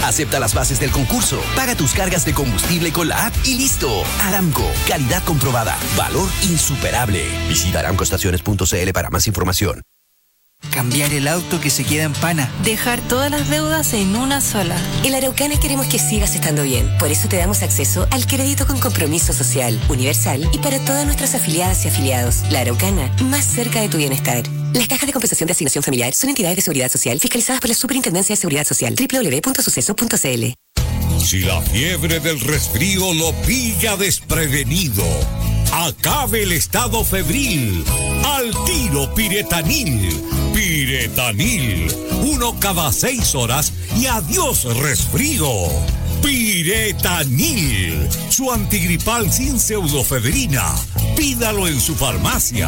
Acepta las bases del concurso, paga tus cargas de combustible con la app y listo. Aramco, calidad comprobada, valor insuperable. Visita aramcoestaciones.cl para más información. Cambiar el auto que se queda en pana. Dejar todas las deudas en una sola. En Araucana queremos que sigas estando bien. Por eso te damos acceso al crédito con compromiso social, universal y para todas nuestras afiliadas y afiliados. La Araucana, más cerca de tu bienestar. Las cajas de compensación de asignación familiar son entidades de seguridad social fiscalizadas por la Superintendencia de Seguridad Social. www.suceso.cl. Si la fiebre del resfrío lo pilla desprevenido, acabe el estado febril. Al tiro Piretanil. Piretanil. 1 cada 6 horas y adiós resfrío. Piretanil. Su antigripal sin pseudofebrina. Pídalo en su farmacia.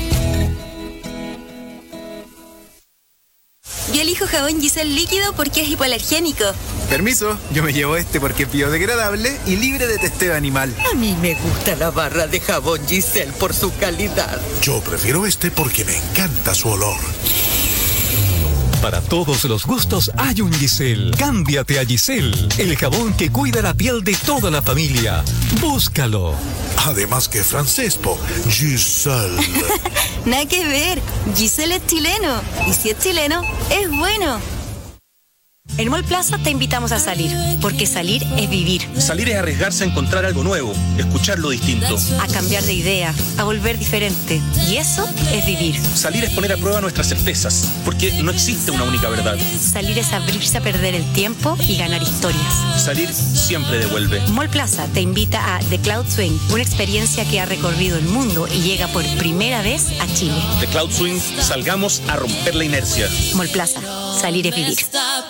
Yo elijo jabón Giselle líquido porque es hipoalergénico. Permiso, yo me llevo este porque es biodegradable y libre de testeo animal. A mí me gusta la barra de jabón Giselle por su calidad. Yo prefiero este porque me encanta su olor. Para todos los gustos hay un Giselle. Cámbiate a Giselle, el jabón que cuida la piel de toda la familia. Búscalo. Además que francés, po. Giselle. Nada que ver. Giselle es chileno. Y si es chileno, es bueno. En Mall Plaza te invitamos a salir, porque salir es vivir. Salir es arriesgarse a encontrar algo nuevo, escuchar lo distinto. A cambiar de idea, a volver diferente. Y eso es vivir. Salir es poner a prueba nuestras certezas, porque no existe una única verdad. Salir es abrirse a perder el tiempo y ganar historias. Salir siempre devuelve. Mall Plaza te invita a The Cloud Swing, una experiencia que ha recorrido el mundo y llega por primera vez a Chile. The Cloud Swing, salgamos a romper la inercia. Mall Plaza, salir es vivir.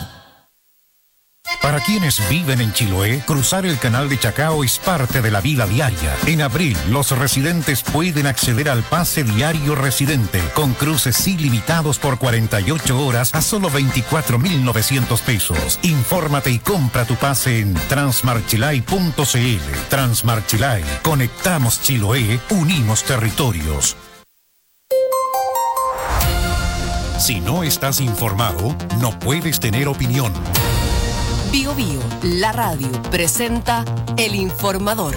Para quienes viven en Chiloé, cruzar el canal de Chacao es parte de la vida diaria. En abril, los residentes pueden acceder al pase diario residente, con cruces ilimitados por 48 horas a solo 24.900 pesos. Infórmate y compra tu pase en transmarchilay.cl. Transmarchilay. Conectamos Chiloé, unimos territorios. Si no estás informado, no puedes tener opinión. Bio Bio, la radio, presenta El Informador.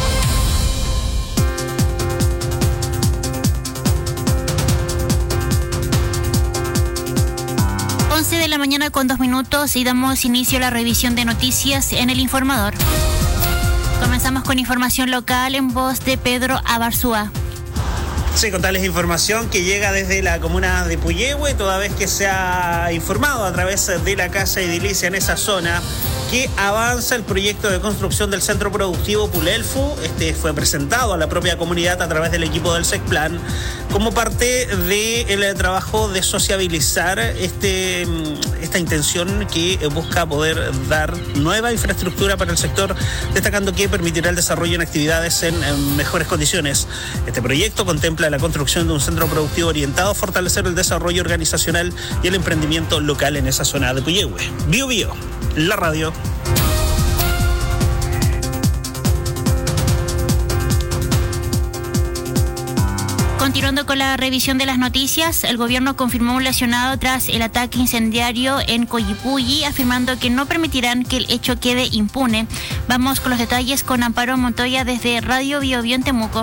De la mañana con 2 minutos y damos inicio a la revisión de noticias en El Informador. Comenzamos con información local en voz de Pedro Abarzúa. Sí, contarles información que llega desde la comuna de Puyehue, toda vez que se ha informado a través de la Casa Edilicia en esa zona que avanza el proyecto de construcción del centro productivo Pulelfu. Este fue presentado a la propia comunidad a través del equipo del SECPLAN como parte del trabajo de sociabilizar esta intención que busca poder dar nueva infraestructura para el sector, destacando que permitirá el desarrollo en actividades en mejores condiciones. Este proyecto contempla la construcción de un centro productivo orientado a fortalecer el desarrollo organizacional y el emprendimiento local en esa zona de Puyehue. Bio Bio, la radio. Continuando con la revisión de las noticias, el gobierno confirmó un lesionado tras el ataque incendiario en Coyipulli, afirmando que no permitirán que el hecho quede impune. Vamos con los detalles con Amparo Montoya desde Radio Bio Bio en Temuco.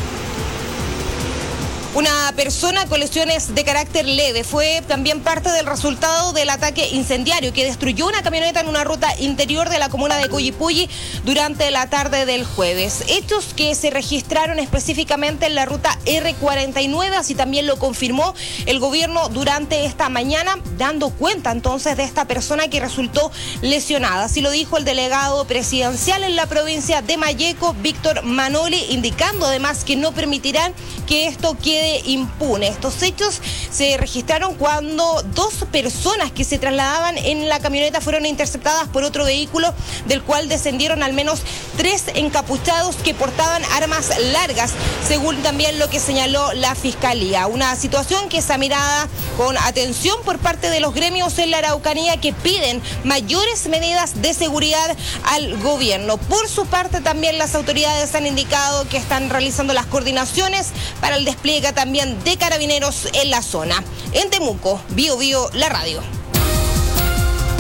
Una persona con lesiones de carácter leve fue también parte del resultado del ataque incendiario que destruyó una camioneta en una ruta interior de la comuna de Coyipulli durante la tarde del jueves. Hechos que se registraron específicamente en la ruta R49, así también lo confirmó el gobierno durante esta mañana, dando cuenta entonces de esta persona que resultó lesionada. Así lo dijo el delegado presidencial en la provincia de Malleco, Víctor Manoli, indicando además que no permitirán que esto quede impune. Estos hechos se registraron cuando 2 personas que se trasladaban en la camioneta fueron interceptadas por otro vehículo, del cual descendieron al menos 3 encapuchados que portaban armas largas, según también lo que señaló la Fiscalía. Una situación que está mirada con atención por parte de los gremios en la Araucanía, que piden mayores medidas de seguridad al gobierno. Por su parte, también las autoridades han indicado que están realizando las coordinaciones para el despliegue también de carabineros en la zona. En Temuco, Bio Bio, la radio.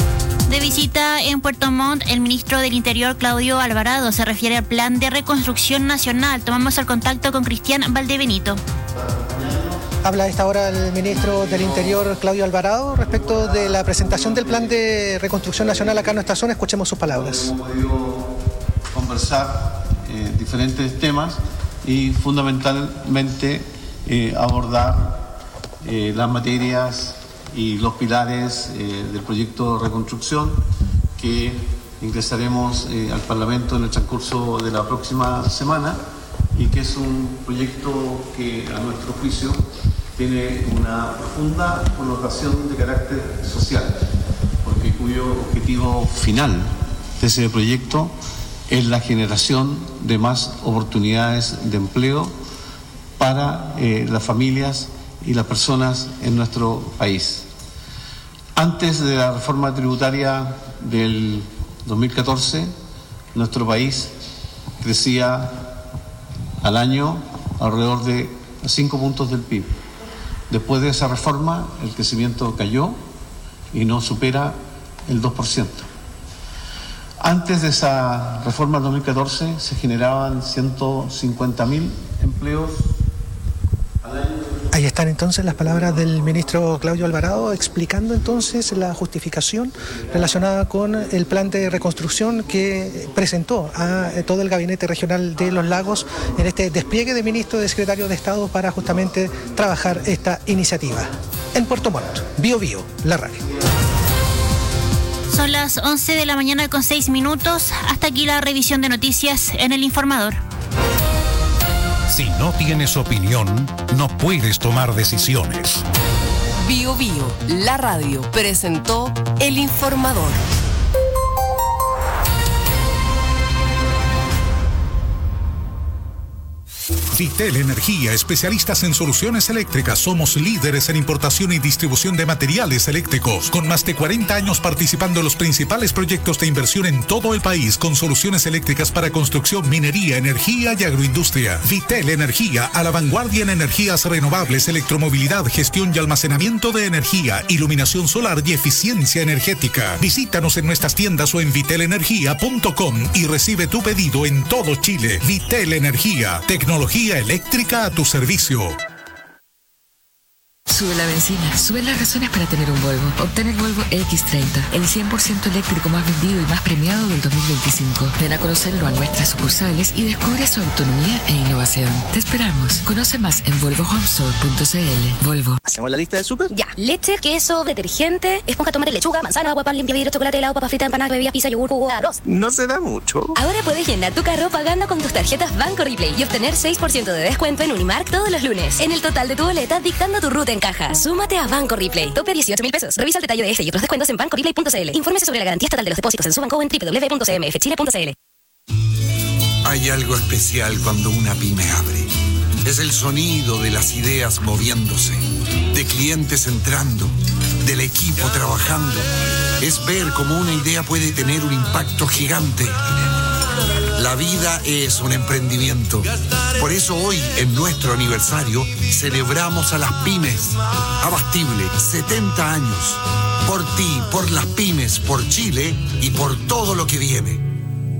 De visita en Puerto Montt, el ministro del Interior, Claudio Alvarado, se refiere al Plan de Reconstrucción Nacional. Tomamos el contacto con Cristian Valdebenito. Habla a esta hora el ministro del Interior, Claudio Alvarado, respecto de la presentación del Plan de Reconstrucción Nacional acá en nuestra zona. Escuchemos sus palabras. Hemos podido conversar diferentes temas y fundamentalmente abordar las materias y los pilares del proyecto de reconstrucción que ingresaremos al Parlamento en el transcurso de la próxima semana, y que es un proyecto que a nuestro juicio tiene una profunda connotación de carácter social, porque cuyo objetivo final de ese proyecto es la generación de más oportunidades de empleo para las familias y las personas en nuestro país. Antes de la reforma tributaria del 2014, nuestro país crecía al año alrededor de 5 puntos del PIB. Después de esa reforma, el crecimiento cayó y no supera el 2%. Antes de esa reforma del 2014 se generaban 150.000 empleos al año. Ahí están entonces las palabras del ministro Claudio Alvarado explicando entonces la justificación relacionada con el plan de reconstrucción que presentó a todo el gabinete regional de Los Lagos en este despliegue de ministros y de secretarios de Estado para justamente trabajar esta iniciativa. En Puerto Montt, Bio Bio, la radio. Son las 11 de la mañana con 6 minutos. Hasta aquí la revisión de noticias en El Informador. Si no tienes opinión, no puedes tomar decisiones. Bio Bio, la radio, presentó El Informador. Vitel Energía, especialistas en soluciones eléctricas. Somos líderes en importación y distribución de materiales eléctricos. Con más de 40 años participando en los principales proyectos de inversión en todo el país, con soluciones eléctricas para construcción, minería, energía y agroindustria. Vitel Energía, a la vanguardia en energías renovables, electromovilidad, gestión y almacenamiento de energía, iluminación solar y eficiencia energética. Visítanos en nuestras tiendas o en vitelenergia.com y recibe tu pedido en todo Chile. Vitel Energía, tecnología eléctrica a tu servicio. Sube la benzina, sube las razones para tener un Volvo. Obtén el Volvo X30, el 100% eléctrico más vendido y más premiado del 2025. Ven a conocerlo a nuestras sucursales y descubre su autonomía e innovación. Te esperamos. Conoce más en volvohomestore.cl. Volvo. ¿Hacemos la lista de súper? Ya. Leche, queso, detergente, esponja, tomate, lechuga, manzana, agua, pan, limpia, vidrio, chocolate, helado, papa frita, empanada, bebida, pizza, yogur, jugo, arroz. No se da mucho. Ahora puedes llenar tu carro pagando con tus tarjetas Banco Replay y obtener 6% de descuento en Unimark todos los lunes. En el total de tu boleta, dictando tu ruta en caja. Súmate a Banco Replay. Tope 18.000 pesos. Revisa el detalle de este y otros descuentos en bancoreplay.cl. Infórmese sobre la garantía estatal de los depósitos en su banco en www.cmfchile.cl. Hay algo especial cuando una pyme abre. Es el sonido de las ideas moviéndose, de clientes entrando, del equipo trabajando. Es ver cómo una idea puede tener un impacto gigante. La vida es un emprendimiento. Por eso hoy, en nuestro aniversario, celebramos a las pymes. Abastible, 70 años. Por ti, por las pymes, por Chile y por todo lo que viene.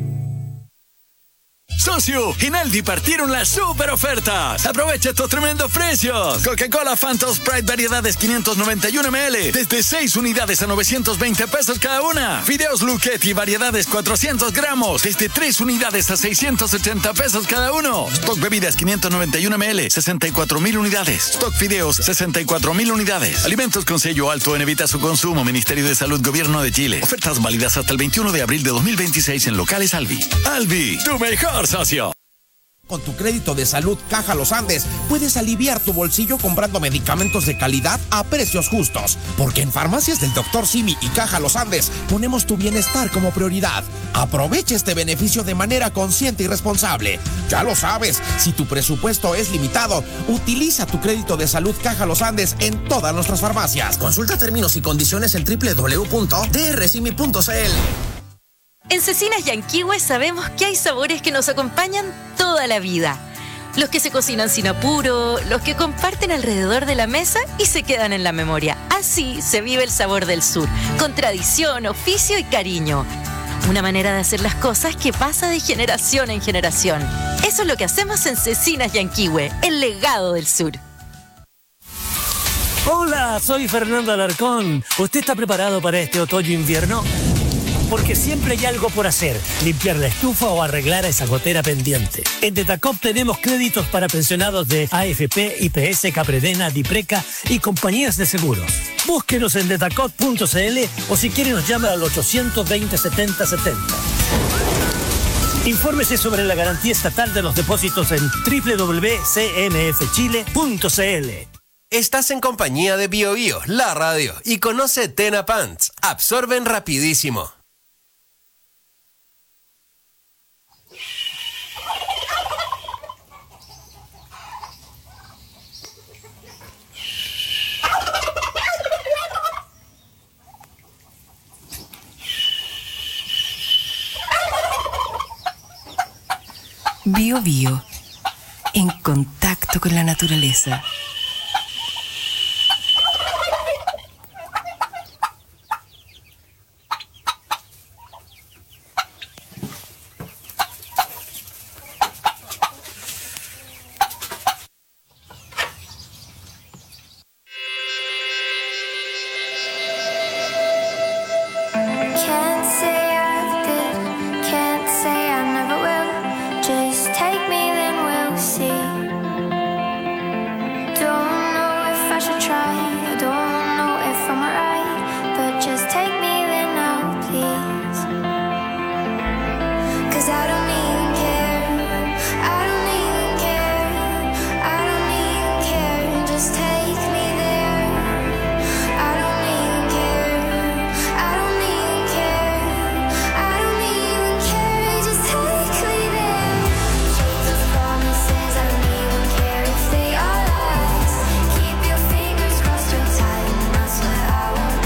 Socio, en Aldi partieron las super ofertas. Aprovecha estos tremendos precios. Coca-Cola Fanta Sprite variedades 591 ml desde 6 unidades a 920 pesos cada una. Fideos Lucchetti variedades 400 gramos desde 3 unidades a 680 pesos cada uno. Stock bebidas 591 ml 64.000 unidades. Stock fideos 64.000 unidades. Alimentos con sello alto en evita su consumo. Ministerio de Salud, Gobierno de Chile. Ofertas válidas hasta el 21 de abril de 2026 en locales Albi. Albi, tu mejor socio. Con tu crédito de salud Caja Los Andes puedes aliviar tu bolsillo comprando medicamentos de calidad a precios justos. Porque en Farmacias del Dr. Simi y Caja Los Andes ponemos tu bienestar como prioridad. Aprovecha este beneficio de manera consciente y responsable. Ya lo sabes, si tu presupuesto es limitado, utiliza tu crédito de salud Caja Los Andes en todas nuestras farmacias. Consulta términos y condiciones en www.drsimi.cl. En Cecinas Yanquihue sabemos que hay sabores que nos acompañan toda la vida. los que se cocinan sin apuro, los que comparten alrededor de la mesa y se quedan en la memoria. Así se vive el sabor del sur, con tradición, oficio y cariño. Una manera de hacer las cosas que pasa de generación en generación. Eso es lo que hacemos en Cecinas Yanquihue, el legado del sur. Hola, soy Fernando Alarcón. ¿Usted está preparado para este otoño-invierno? Porque siempre hay algo por hacer, limpiar la estufa o arreglar a esa gotera pendiente. En Detacop tenemos créditos para pensionados de AFP, IPS, Capredena, Dipreca y compañías de seguros. Búsquenos en detacop.cl o si quiere nos llama al 820 70 70. Infórmese sobre la garantía estatal de los depósitos en www.cmfchile.cl. Estás en compañía de Bio Bio, la radio, y conoce Tena Pants. Absorben rapidísimo. Bio Bio, en contacto con la naturaleza.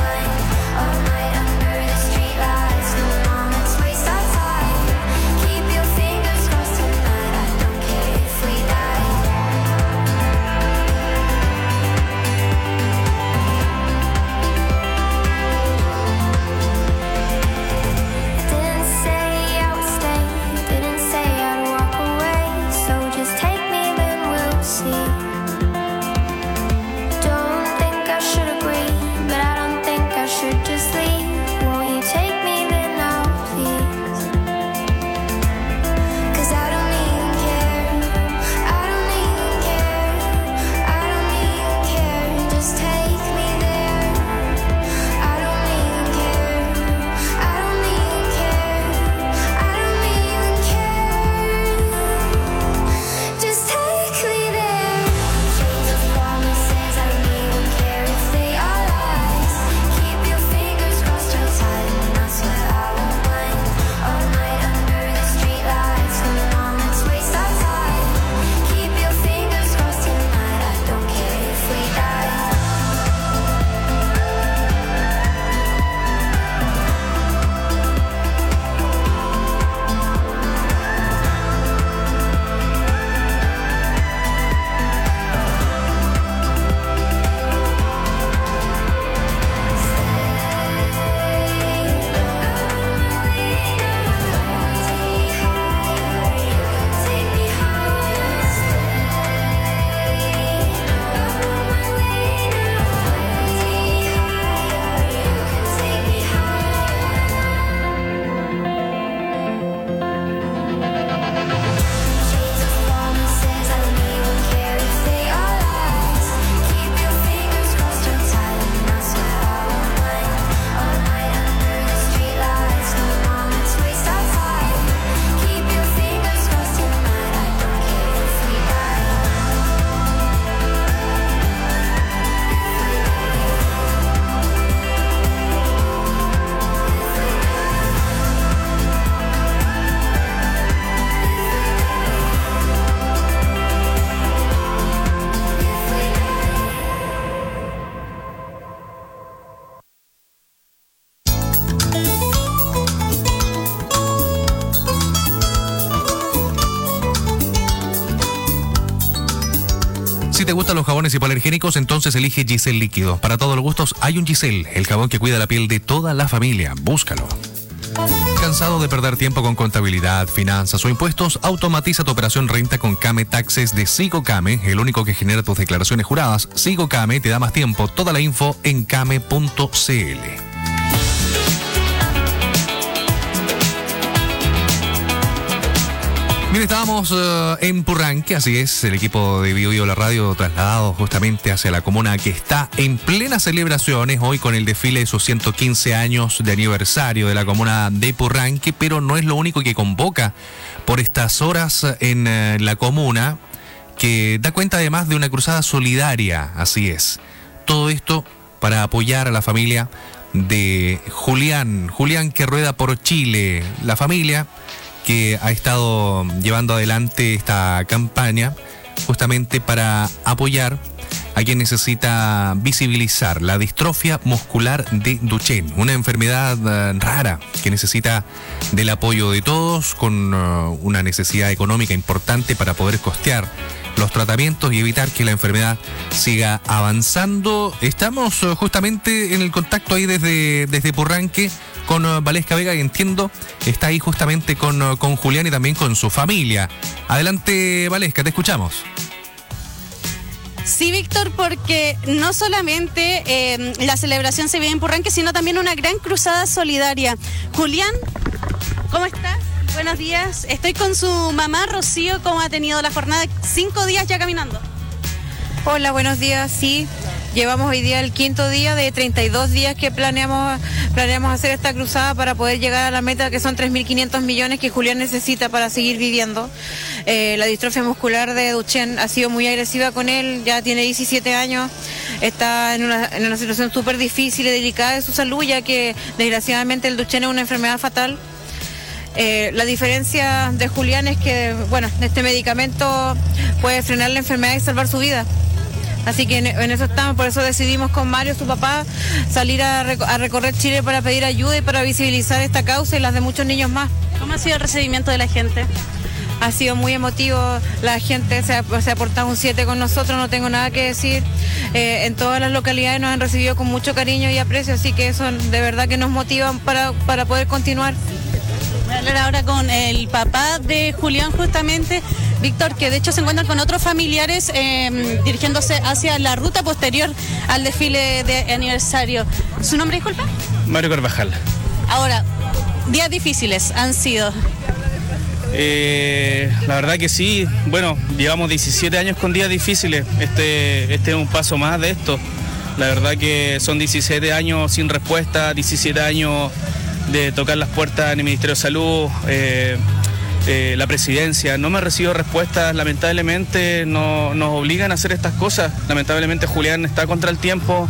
Keep Si te gustan los jabones hipoalergénicos, entonces elige Giselle Líquido. Para todos los gustos hay un Giselle, el jabón que cuida la piel de toda la familia. Búscalo. ¿Cansado de perder tiempo con contabilidad, finanzas o impuestos? Automatiza tu operación renta con Came Taxes de Sigocame, el único que genera tus declaraciones juradas. Sigocame te da más tiempo. Toda la info en came.cl. Bien, estábamos en Purranque, así es, el equipo de Bio La Radio trasladado justamente hacia la comuna que está en plenas celebraciones hoy con el desfile de sus 115 años de aniversario de la comuna de Purranque, pero no es lo único que convoca por estas horas en la comuna, que da cuenta además de una cruzada solidaria, así es. Todo esto para apoyar a la familia de Julián que rueda por Chile, la familia que ha estado llevando adelante esta campaña justamente para apoyar a quien necesita visibilizar la distrofia muscular de Duchenne, una enfermedad rara que necesita del apoyo de todos, con una necesidad económica importante para poder costear los tratamientos y evitar que la enfermedad siga avanzando. Estamos justamente en el contacto ahí desde Purranque con Valesca Vega, que entiendo está ahí justamente con Julián y también con su familia. Adelante, Valesca, te escuchamos. Sí, Víctor, porque no solamente la celebración se vive en Purranque, sino también una gran cruzada solidaria. Julián, ¿cómo estás? Buenos días. Estoy con su mamá, Rocío. ¿Cómo ha tenido la jornada? 5 días ya caminando. Hola, buenos días. Sí, llevamos hoy día el 5.º día de 32 días que planeamos hacer esta cruzada para poder llegar a la meta, que son 3.500 millones que Julián necesita para seguir viviendo. La distrofia muscular de Duchenne ha sido muy agresiva con él, ya tiene 17 años, está en una situación súper difícil y delicada de su salud, ya que desgraciadamente el Duchenne es una enfermedad fatal. La diferencia de Julián es que, bueno, este medicamento puede frenar la enfermedad y salvar su vida. Así que en eso estamos, por eso decidimos con Mario, su papá, salir a recorrer Chile para pedir ayuda y para visibilizar esta causa y las de muchos niños más. ¿Cómo ha sido el recibimiento de la gente? Ha sido muy emotivo, la gente se ha portado un 7 con nosotros, no tengo nada que decir. En todas las localidades nos han recibido con mucho cariño y aprecio, así que eso de verdad que nos motiva para poder continuar. Voy a hablar ahora con el papá de Julián justamente, Víctor, que de hecho se encuentran con otros familiares dirigiéndose hacia la ruta posterior al desfile de aniversario. ¿Su nombre, disculpa? Mario Carvajal. Ahora, días difíciles han sido. La verdad que sí, bueno, llevamos 17 años con días difíciles, este es un paso más de esto. La verdad que son 17 años sin respuesta, 17 años de tocar las puertas en el Ministerio de Salud, la presidencia. No me recibo respuestas, lamentablemente nos obligan a hacer estas cosas. Lamentablemente Julián está contra el tiempo.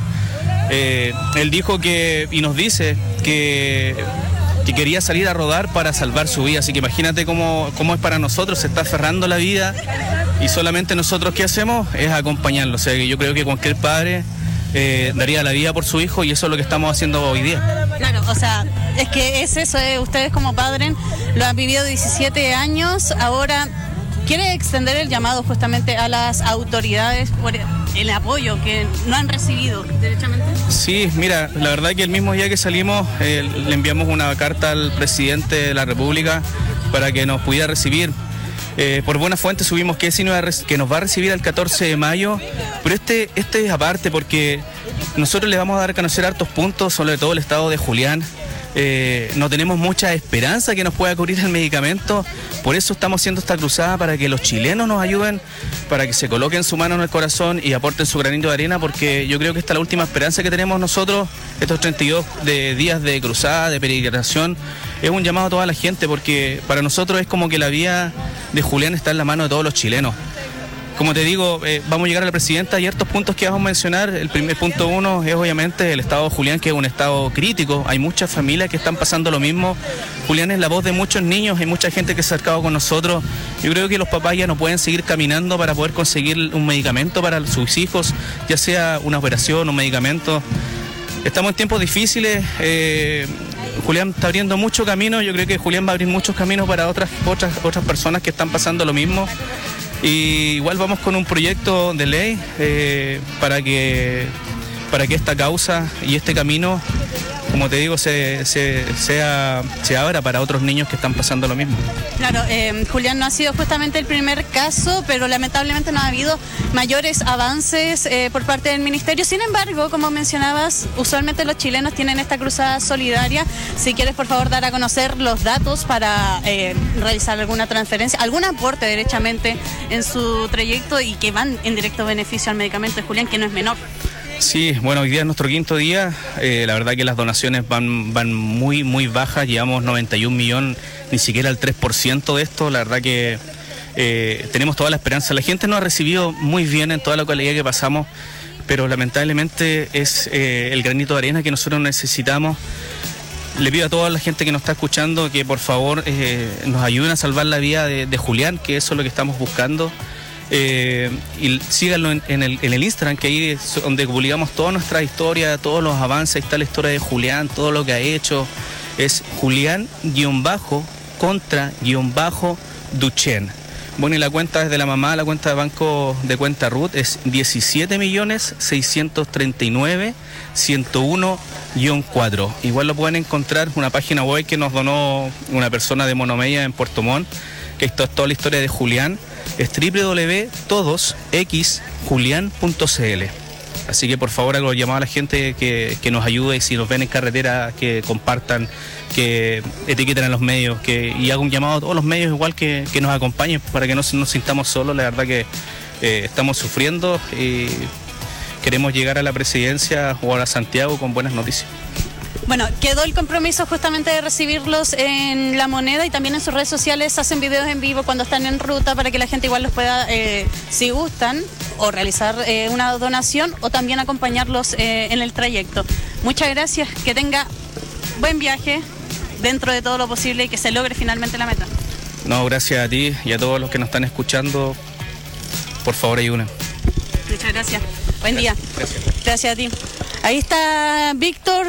Él dijo y nos dice que quería salir a rodar para salvar su vida, así que imagínate cómo es para nosotros, se está aferrando la vida y solamente nosotros ¿qué hacemos? Es acompañarlo. O sea que yo creo que cualquier padre daría la vida por su hijo y eso es lo que estamos haciendo hoy día. Claro, o sea, es que es eso, ustedes como padres lo han vivido 17 años, ahora quiere extender el llamado justamente a las autoridades por el apoyo que no han recibido derechamente. Sí, mira, la verdad que el mismo día que salimos le enviamos una carta al presidente de la República para que nos pudiera recibir. Por buena fuente subimos que nos va a recibir el 14 de mayo, pero este es aparte porque nosotros le vamos a dar a conocer hartos puntos, sobre todo el estado de Julián. No tenemos mucha esperanza que nos pueda cubrir el medicamento, por eso estamos haciendo esta cruzada para que los chilenos nos ayuden, para que se coloquen su mano en el corazón y aporten su granito de arena, porque yo creo que esta es la última esperanza que tenemos nosotros, estos 32 días de cruzada, de peregrinación. Es un llamado a toda la gente, porque para nosotros es como que la vida de Julián está en la mano de todos los chilenos. Como te digo, vamos a llegar a la presidenta y hartos puntos que vamos a mencionar. El primer punto 1 es obviamente el estado de Julián, que es un estado crítico. Hay muchas familias que están pasando lo mismo. Julián es la voz de muchos niños, hay mucha gente que se ha acercado con nosotros. Yo creo que los papás ya no pueden seguir caminando para poder conseguir un medicamento para sus hijos, ya sea una operación, un medicamento. Estamos en tiempos difíciles. Julián está abriendo mucho camino. Yo creo que Julián va a abrir muchos caminos para otras personas que están pasando lo mismo. Y igual vamos con un proyecto de ley para que esta causa y este camino, como te digo, se abra para otros niños que están pasando lo mismo. Claro, Julián no ha sido justamente el primer caso, pero lamentablemente no ha habido mayores avances por parte del ministerio. Sin embargo, como mencionabas, usualmente los chilenos tienen esta cruzada solidaria. Si quieres, por favor, dar a conocer los datos para realizar alguna transferencia, algún aporte derechamente en su trayecto y que van en directo beneficio al medicamento de Julián, que no es menor. Sí, bueno, hoy día es nuestro quinto día. La verdad que las donaciones van muy bajas. Llevamos 91 millones, ni siquiera el 3% de esto. La verdad que tenemos toda la esperanza. La gente nos ha recibido muy bien en toda la localidad que pasamos, pero lamentablemente es el granito de arena que nosotros necesitamos. Le pido a toda la gente que nos está escuchando que por favor nos ayuden a salvar la vida de Julián, que eso es lo que estamos buscando. Y síganlo en el Instagram, que ahí es donde publicamos toda nuestra historia, todos los avances. Ahí está la historia de Julián, todo lo que ha hecho. Es Julián-contra-Duchen. Bueno, y la cuenta es de la mamá, la cuenta de banco de cuenta RUT es 17.639.101-4. Igual lo pueden encontrar en una página web que nos donó una persona de Monomedia en Puerto Montt, que esto es toda la historia de Julián. Es www.todosxjulian.cl. Así que por favor hago llamado a la gente que nos ayude, y si nos ven en carretera, que compartan, que etiqueten a los medios, y hago un llamado a todos los medios igual que nos acompañen para que no nos sintamos solos. La verdad que estamos sufriendo y queremos llegar a la presidencia o a Santiago con buenas noticias. Bueno, quedó el compromiso justamente de recibirlos en La Moneda, y también en sus redes sociales hacen videos en vivo cuando están en ruta para que la gente igual los pueda, si gustan, o realizar una donación o también acompañarlos en el trayecto. Muchas gracias, que tenga buen viaje dentro de todo lo posible y que se logre finalmente la meta. No, gracias a ti y a todos los que nos están escuchando. Por favor, ayuden. Muchas gracias. Buen día. Gracias a ti. Ahí está Víctor,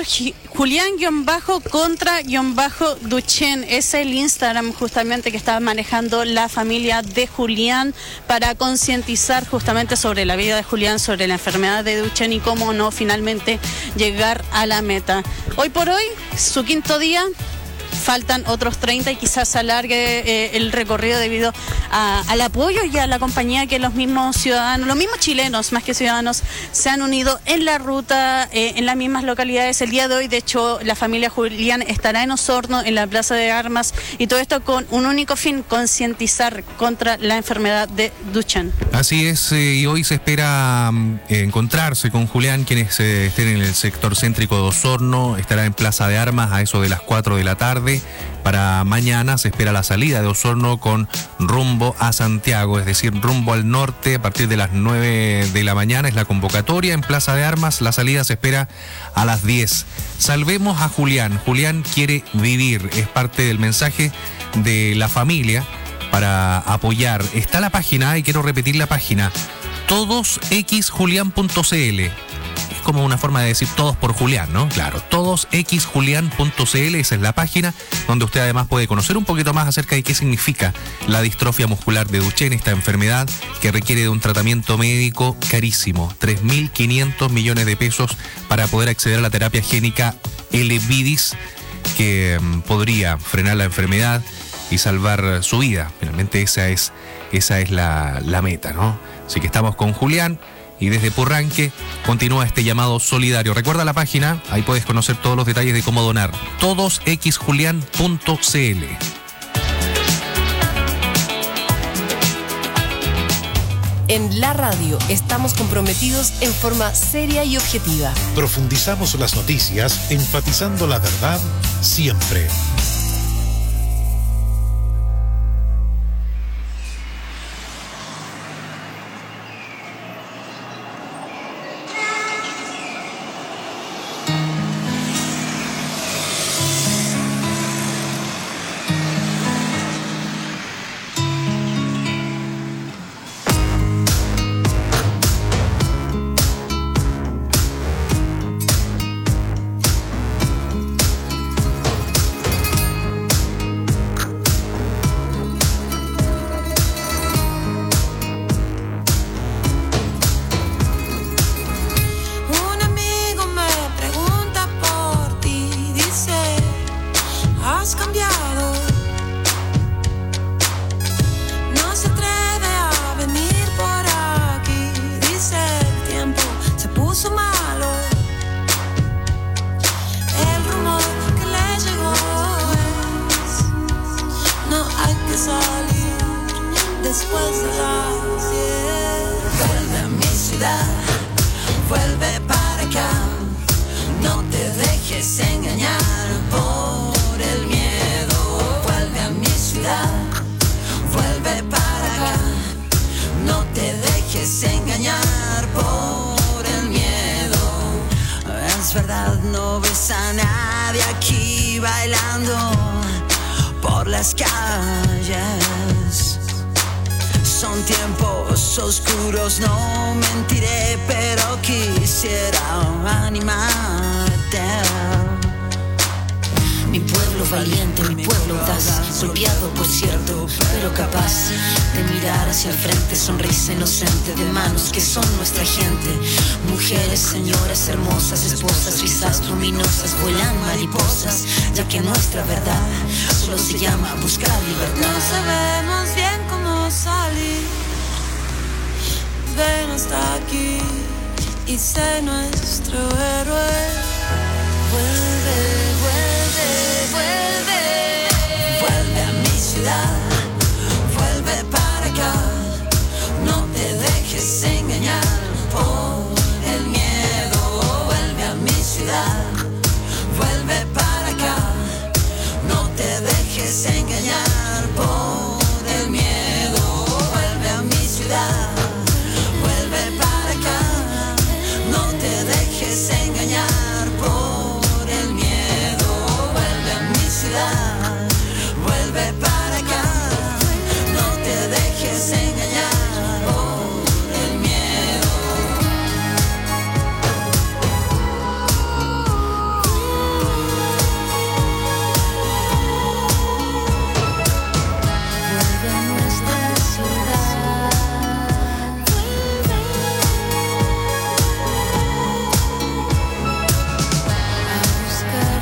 Julián-contra-Duchen. Es el Instagram justamente que está manejando la familia de Julián para concientizar justamente sobre la vida de Julián, sobre la enfermedad de Duchen y cómo no finalmente llegar a la meta. Hoy por hoy, su quinto día. Faltan otros 30 y quizás se alargue el recorrido debido al apoyo y a la compañía que los mismos ciudadanos, los mismos chilenos más que ciudadanos, se han unido en la ruta, en las mismas localidades. El día de hoy, de hecho, la familia Julián estará en Osorno, en la Plaza de Armas, y todo esto con un único fin: concientizar contra la enfermedad de Duchen. Así es, y hoy se espera encontrarse con Julián. Quienes estén en el sector céntrico de Osorno, estará en Plaza de Armas a eso de las 4 de la tarde. Para mañana se espera la salida de Osorno con rumbo a Santiago, es decir, rumbo al norte. A partir de las 9 de la mañana es la convocatoria en Plaza de Armas. La salida se espera a las 10. Salvemos a Julián. Julián quiere vivir. Es parte del mensaje de la familia para apoyar. Está la página, y quiero repetir la página: todosxjulian.cl. Es como una forma de decir todos por Julián, ¿no? Claro, todosxjulian.cl, esa es la página donde usted además puede conocer un poquito más acerca de qué significa la distrofia muscular de Duchenne, esta enfermedad que requiere de un tratamiento médico carísimo, 3.500 millones de pesos para poder acceder a la terapia génica Elevidys, que podría frenar la enfermedad y salvar su vida. Finalmente esa es la meta, ¿no? Así que estamos con Julián. Y desde Purranque continúa este llamado solidario. Recuerda la página, ahí puedes conocer todos los detalles de cómo donar. todosxjulian.cl. En la radio estamos comprometidos en forma seria y objetiva. Profundizamos las noticias, enfatizando la verdad siempre. ves a nadie aquí bailando por las calles. Son tiempos oscuros, no mentiré, pero quisiera animarte. Mi pueblo valiente, mi pueblo audaz, golpeado por cierto, pero capaz de mirar hacia el frente, sonrisa inocente de manos que son nuestra gente. Mujeres, señoras hermosas, esposas, risas luminosas, vuelan mariposas, ya que nuestra verdad solo se llama buscar libertad. No sabemos bien cómo salir, ven hasta aquí y sé nuestro héroe. Vuelve, vuelve, vuelve, vuelve a mi ciudad, vuelve para acá, no te dejes engañar por el miedo. Vuelve a mi ciudad, vuelve para acá, no te dejes engañar por el miedo. Vuelve a mi ciudad, vuelve para acá, no te dejes engañar por el miedo. Vuelve a mi ciudad, vuelve para acá, no te dejes engañar por el miedo. Vuelve a nuestra ciudad, a buscar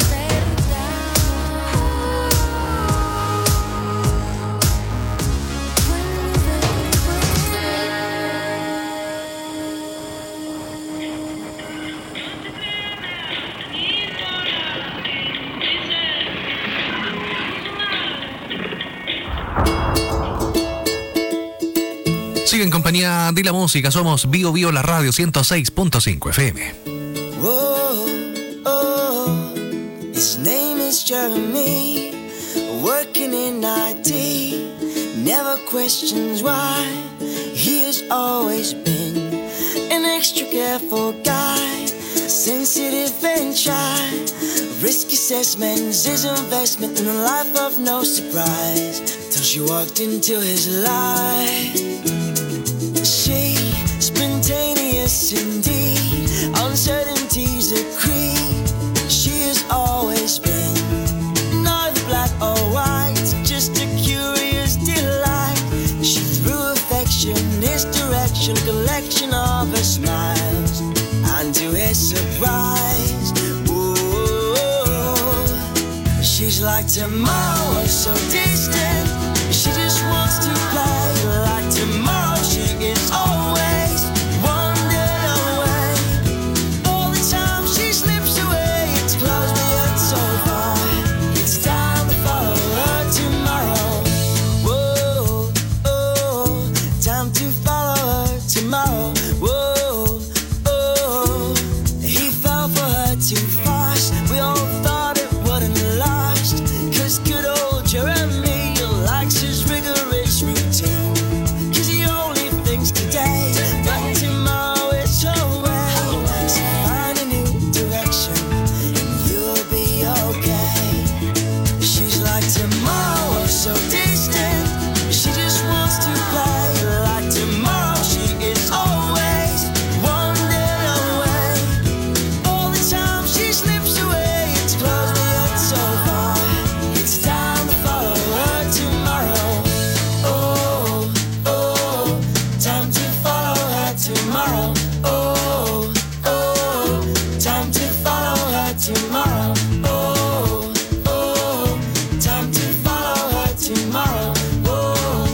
Sigue en compañía de la música, somos Bio Bio la radio 106.5 FM. Whoa, oh, his name is Jeremy, working in IT, never questions why. He has always been an extra careful guy, sensitive and shy. Risk assessments, his investment in a life of no surprise, till she walked into his life. She, spontaneous indeed, uncertainties a creed. She has always been neither black or white, just a curious delight. She threw affection, his direction, collection of her smiles, and to his surprise, ooh, she's like tomorrow, so distant. She just wants to play like tomorrow. She is always wandered away. All the time she slips away. It's close but yet so far. It's time to follow her tomorrow. Whoa, oh, time to follow her tomorrow. Whoa, oh, he fell for her too fast. We all thought it wouldn't last, 'cause good old Jeremy likes his rigorous routine, 'cause he only thinks today, but tomorrow it's her way. So find a new direction and you'll be okay. She's like tomorrow, so distant. She just wants to play like tomorrow. She is always wandered away. All the time she slips away. It's close but yet so far. It's time to follow her tomorrow. Oh, oh, time to follow her tomorrow. Oh, oh, time to follow her tomorrow. Oh, oh, time to follow her tomorrow. Oh,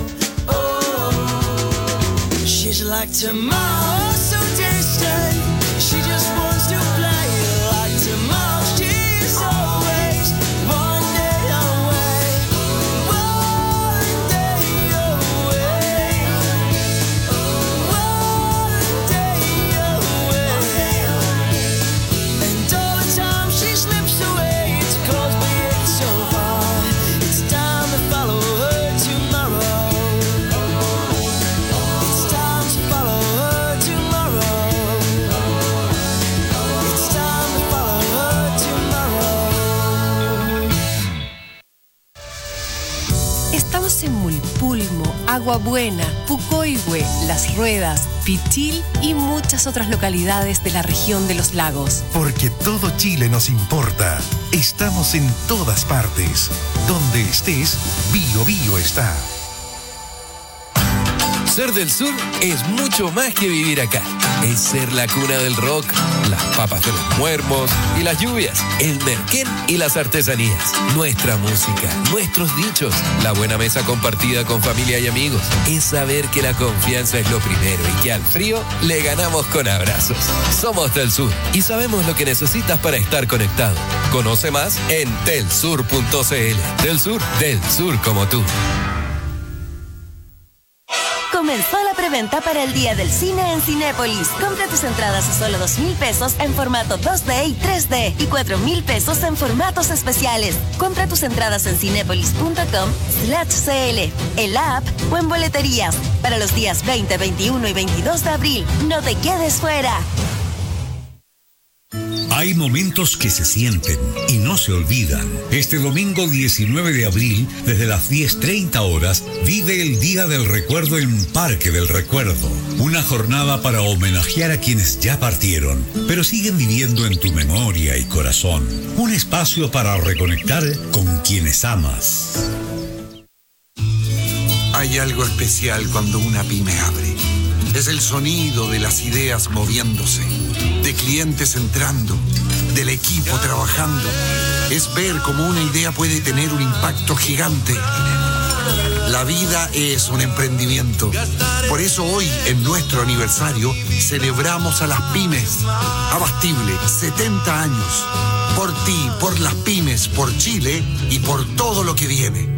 oh, she's like tomorrow, so distant. She just wants to play like tomorrow. She's always wandered away. One day away. One day away. And all the time she slips away. It's close but yet so far. It's time to follow her tomorrow. It's time to follow her tomorrow. Conoce Mulpulmo, Agua Buena, Pucoihue, Las Ruedas, Pichil y muchas otras localidades de la región de los lagos. Porque todo Chile nos importa. Estamos en todas partes. Donde estés, Bio Bio está. Ser del sur es mucho más que vivir acá. Es ser la cuna del rock, las papas de los muermos y las lluvias, el merquén y las artesanías, nuestra música, nuestros dichos, la buena mesa compartida con familia y amigos. Es saber que la confianza es lo primero y que al frío le ganamos con abrazos. Somos del sur y sabemos lo que necesitas para estar conectado. Conoce más en telsur.cl. Del sur como tú. Comenzó la preventa para el Día del Cine en Cinépolis. Compra tus entradas a solo 2,000 pesos en formato 2D y 3D y 4,000 pesos en formatos especiales. Compra tus entradas en cinépolis.com/cl, en la app o en boleterías. Para los días 20, 21 y 22 de abril. No te quedes fuera. Hay momentos que se sienten y no se olvidan. Este domingo 19 de abril, desde las 10:30 horas, vive el Día del Recuerdo en Parque del Recuerdo. Una jornada para homenajear a quienes ya partieron, pero siguen viviendo en tu memoria y corazón. Un espacio para reconectar con quienes amas. Hay algo especial cuando una pyme abre. Es el sonido de las ideas moviéndose, de clientes entrando, del equipo trabajando. Es ver cómo una idea puede tener un impacto gigante. La vida es un emprendimiento. Por eso hoy, en nuestro aniversario, celebramos a las pymes. Abastible, 70 años. Por ti, por las pymes, por Chile y por todo lo que viene.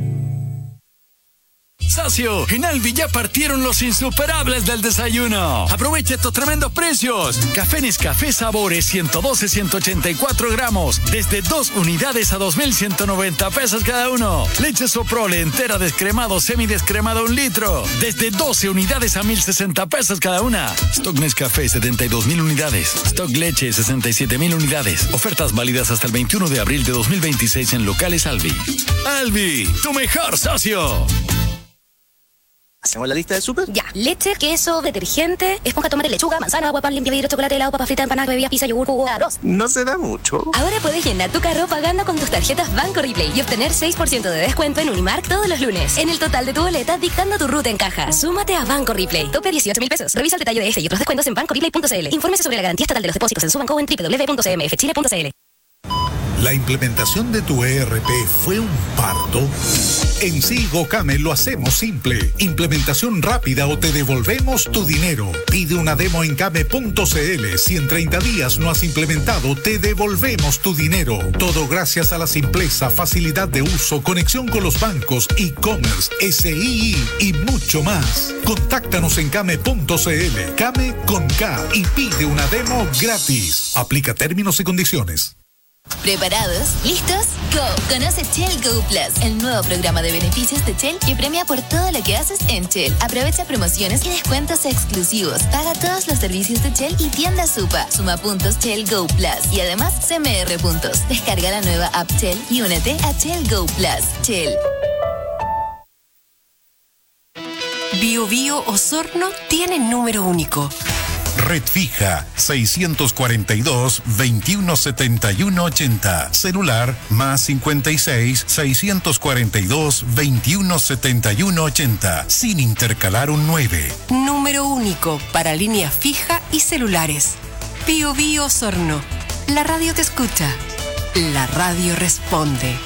Socio, en Albi ya partieron los insuperables del desayuno. Aprovecha estos tremendos precios. Café Nescafé Sabores 112-184 gramos. Desde 2 unidades a 2,190 pesos cada uno. Leche Soprole entera descremado, semidescremado 1 litro. Desde 12 unidades a 1,060 pesos cada una. Stock Nescafé 72,000 unidades. Stock Leche 67,000 unidades. Ofertas válidas hasta el 21 de abril de 2026 en locales Albi. Albi, tu mejor socio. ¿Hacemos la lista del súper? Ya. Leche, queso, detergente, esponja, tomate, lechuga, manzana, agua, pan, limpia vidrio, chocolate, helado, papa frita, empanadas, bebidas, pizza, yogur, jugo, arroz. No se da mucho. Ahora puedes llenar tu carro pagando con tus tarjetas Banco Replay y obtener 6% de descuento en Unimark todos los lunes. En el total de tu boleta, dictando tu ruta en caja. Súmate a Banco Replay. Tope 18,000 pesos. Revisa el detalle de este y otros descuentos en bancoreplay.cl. Infórmese sobre la garantía estatal de los depósitos en su banco en www.cmfchile.cl. ¿La implementación de tu ERP fue un parto? En Sigo Came lo hacemos simple. Implementación rápida o te devolvemos tu dinero. Pide una demo en came.cl. Si en 30 días no has implementado, te devolvemos tu dinero. Todo gracias a la simpleza, facilidad de uso, conexión con los bancos, e-commerce, SII y mucho más. Contáctanos en came.cl. Came con K y pide una demo gratis. Aplica términos y condiciones. ¿Preparados? ¿Listos? ¡Go! Conoce Shell Go Plus, el nuevo programa de beneficios de Shell que premia por todo lo que haces en Shell. Aprovecha promociones y descuentos exclusivos. Paga todos los servicios de Shell y tienda Supa. Suma puntos Shell Go Plus y además CMR puntos. Descarga la nueva app Shell y únete a Shell Go Plus. Shell. Bio Bio Osorno tiene número único. Red fija 642-217180. Celular más 56 642 217180. Sin intercalar un 9. Número único para línea fija y celulares. Bio Bio Osorno. La radio te escucha. La radio responde.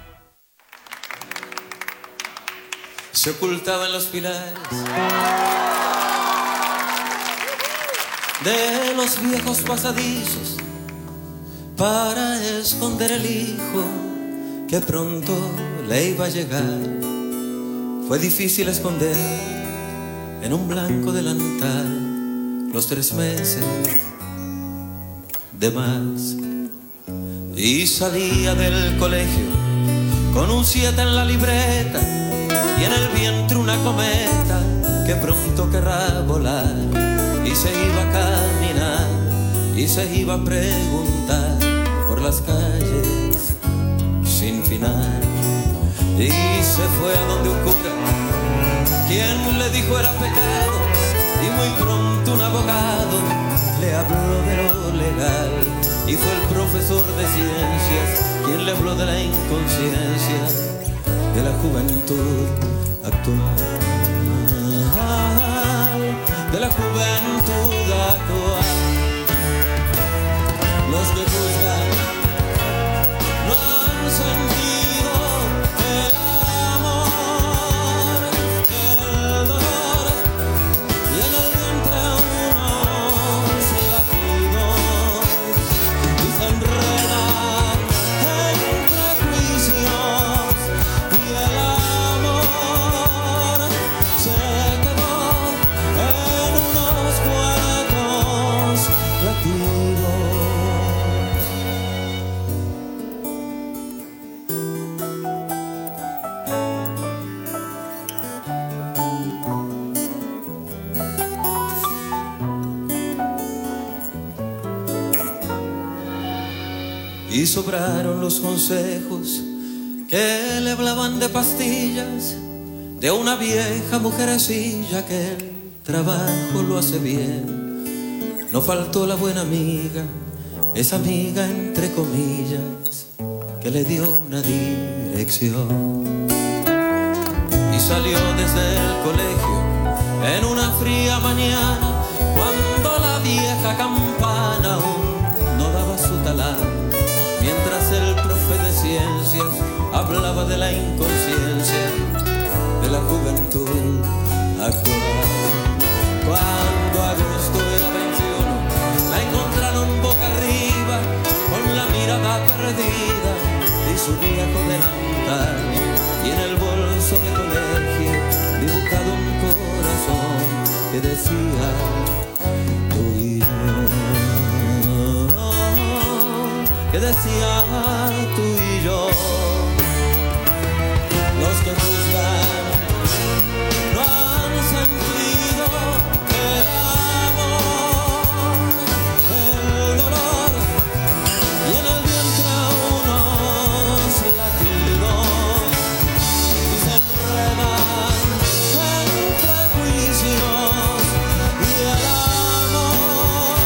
Se ocultaba en los pilares de los viejos pasadizos para esconder el hijo que pronto le iba a llegar. Fue difícil esconder en un blanco delantal los 3 meses de más. Y salía del colegio con un 7 en la libreta y en el vientre una cometa que pronto querrá volar. Y se iba a caminar y se iba a preguntar por las calles sin final. y se fue a donde un cura, quien le dijo era pecado, y muy pronto un abogado le habló de lo legal, y fue el profesor de ciencias quien le habló de la inconsciencia de la juventud actual, de la juventud actual. Los que juzgan no han sentido el amor, el dolor, y en el vientre unos latidos, y se enredan en prejuicios, y el amor se quedó en unos cuantos latidos. Y sobraron los consejos que le hablaban de pastillas, de una vieja mujercilla que el trabajo lo hace bien. No faltó la buena amiga, esa amiga entre comillas, que le dio una dirección. Y salió desde el colegio en una fría mañana, cuando la vieja campana aún no daba su talán. Mientras el profe de ciencias hablaba de la inconsciencia de la juventud actual. Cuando agosto era 21, la encontraron boca arriba, con la mirada perdida y su viejo delantal, y en el bolso de colegio dibujado un corazón que decía tú y yo. Que decía tú y yo. Los que juzgan no han sentido el amor, el dolor, y en el vientre unos latidos, y se enredan en prejuicios, y el amor.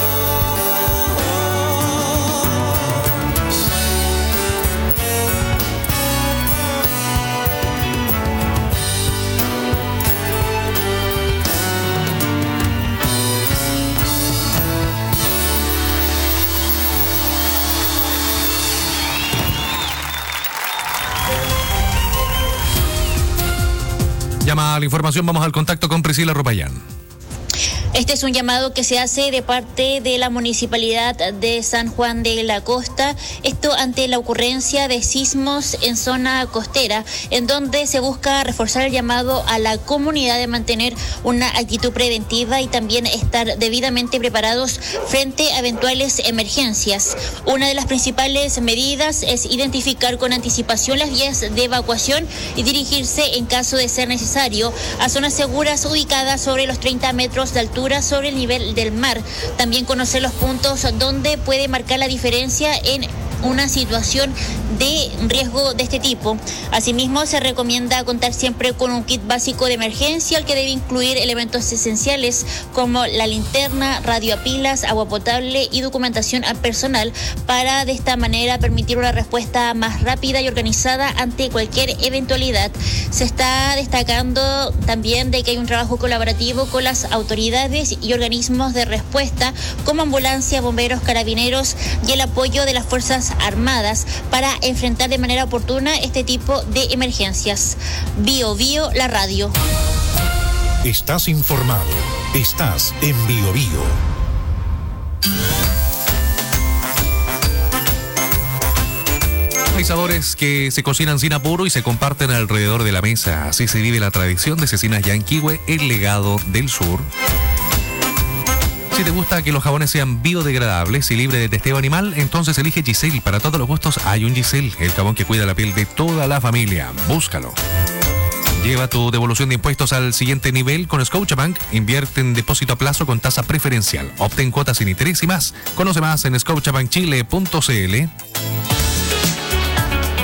Llama a la información, vamos al contacto con Priscila Ropayán. Este es un llamado que se hace de parte de la Municipalidad de San Juan de la Costa, esto ante la ocurrencia de sismos en zona costera, en donde se busca reforzar el llamado a la comunidad de mantener una actitud preventiva y también estar debidamente preparados frente a eventuales emergencias. Una de las principales medidas es identificar con anticipación las vías de evacuación y dirigirse, en caso de ser necesario, a zonas seguras ubicadas sobre los 30 metros de altura sobre el nivel del mar. También conocer los puntos donde puede marcar la diferencia en una situación de riesgo de este tipo. Asimismo, se recomienda contar siempre con un kit básico de emergencia, el que debe incluir elementos esenciales como la linterna, radio a pilas, agua potable y documentación personal, para de esta manera permitir una respuesta más rápida y organizada ante cualquier eventualidad. Se está destacando también de que hay un trabajo colaborativo con las autoridades y organismos de respuesta como ambulancia, bomberos, carabineros y el apoyo de las fuerzas armadas para enfrentar de manera oportuna este tipo de emergencias. Bio Bio, la radio. Estás informado. Estás en Bio Bio. Hay sabores que se cocinan sin apuro y se comparten alrededor de la mesa. Así se vive la tradición de Cecinas Yanquihue, el legado del sur. Si te gusta que los jabones sean biodegradables y libres de testeo animal, entonces elige Giselle. Para todos los gustos hay un Giselle, el jabón que cuida la piel de toda la familia. Búscalo. Lleva tu devolución de impuestos al siguiente nivel con Scotiabank. Invierte en depósito a plazo con tasa preferencial. Obtén cuotas sin interés y más. Conoce más en scotiabankchile.cl.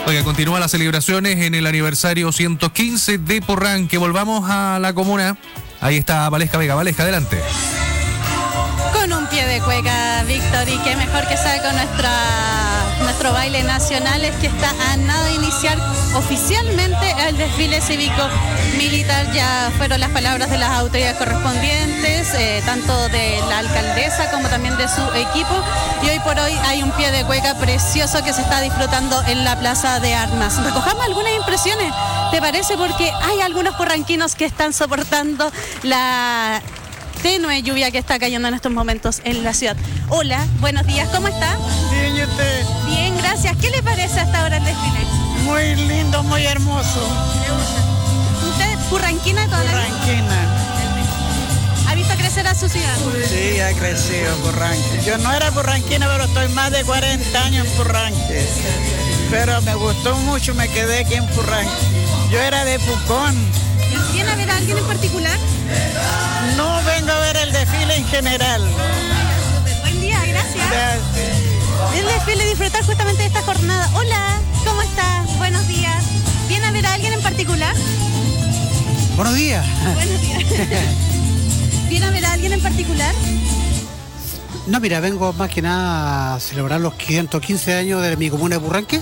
Oiga, continúan las celebraciones en el aniversario 115 de Purranque. Volvamos a la comuna. Ahí está Valesca Vega. Valesca, adelante. Con un pie de cueca, Víctor, y qué mejor que sea con nuestro baile nacional, es que está a nada de iniciar oficialmente el desfile cívico-militar. Ya fueron las palabras de las autoridades correspondientes, tanto de la alcaldesa como también de su equipo, y hoy por hoy hay un pie de cueca precioso que se está disfrutando en la Plaza de Armas. Recojamos algunas impresiones, ¿te parece? Porque hay algunos purranquinos que están soportando la tenue lluvia que está cayendo en estos momentos en la ciudad. Hola, buenos días, ¿cómo está? Bien, ¿y usted? Bien, gracias. ¿Qué le parece hasta ahora el desfile? Muy lindo, muy hermoso. ¿Le gusta? ¿Usted es purranquina de toda la vida? Purranquina. ¿Ha visto crecer a su ciudad? Sí, ha crecido Purranque. Yo no era purranquina, pero estoy más de 40 años en Purranque. Pero me gustó mucho, me quedé aquí en Purranque. Yo era de Pucón. ¿Viene a ver a alguien en particular? No, vengo a ver el desfile en general. Buen día, gracias. El desfile, disfrutar justamente de esta jornada. Hola, ¿cómo está? Buenos días. ¿Viene a ver a alguien en particular? Buenos días. Buenos días. ¿Viene a ver a alguien en particular? No, mira, vengo más que nada a celebrar los 515 años de mi comuna de Purranque,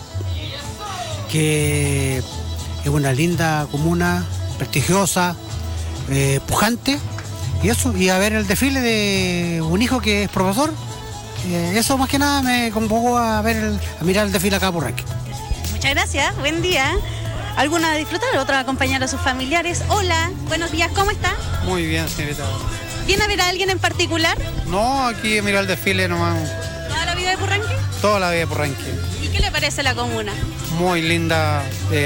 que es una linda comuna, prestigiosa, pujante, y eso, y a ver el desfile de un hijo que es profesor. Eso más que nada me convocó a mirar el desfile acá a Purranque. Muchas gracias, buen día. ¿Alguna a disfrutar? ¿Otra a acompañar a sus familiares? Hola, buenos días, ¿cómo está? Muy bien, señorita. ¿Viene a ver a alguien en particular? No, aquí mirar el desfile nomás. ¿Toda la vida de Purranque? Toda la vida de Purranque. ¿Y qué le parece la comuna? Muy linda,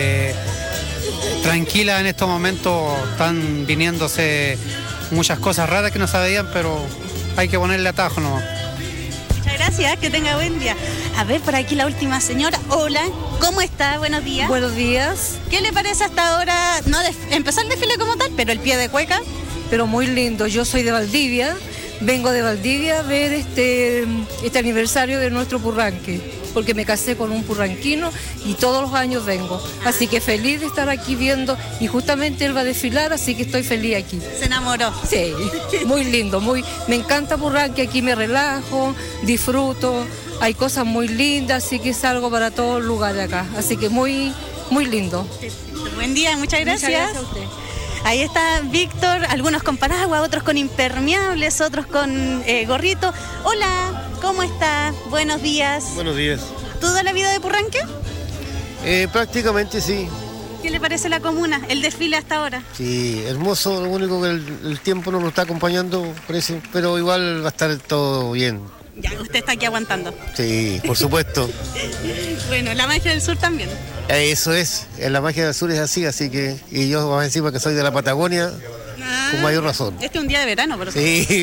tranquila en estos momentos. Están viniéndose muchas cosas raras que no sabían, pero hay que ponerle atajo nomás. Muchas gracias, que tenga buen día. A ver, por aquí la última señora. Hola, ¿cómo está? Buenos días. Buenos días. ¿Qué le parece hasta ahora, no empezar el desfile como tal, pero el pie de cueca? Pero muy lindo. Yo soy de Valdivia, vengo de Valdivia a ver este aniversario de nuestro Purranque, porque me casé con un purranquino y todos los años vengo. Así que feliz de estar aquí viendo, y justamente él va a desfilar, así que estoy feliz aquí. ¿Se enamoró? Sí, muy lindo, me encanta Purranque, aquí me relajo, disfruto, hay cosas muy lindas, así que salgo para todos los lugares acá. Así que muy, muy lindo. Buen día, muchas gracias. Muchas gracias a usted. Ahí está Víctor, algunos con paraguas, otros con impermeables, otros con gorrito. Hola, ¿cómo está? Buenos días. Buenos días. ¿Toda la vida de Purranque? Prácticamente sí. ¿Qué le parece la comuna, el desfile hasta ahora? Sí, hermoso, lo único que el tiempo no nos está acompañando, parece, pero igual va a estar todo bien. Ya, usted está aquí aguantando. Sí, por supuesto. Bueno, la magia del sur también. Eso es, en la magia del sur es así que, y yo más encima que soy de la Patagonia, con mayor razón. Este es un día de verano, por sí.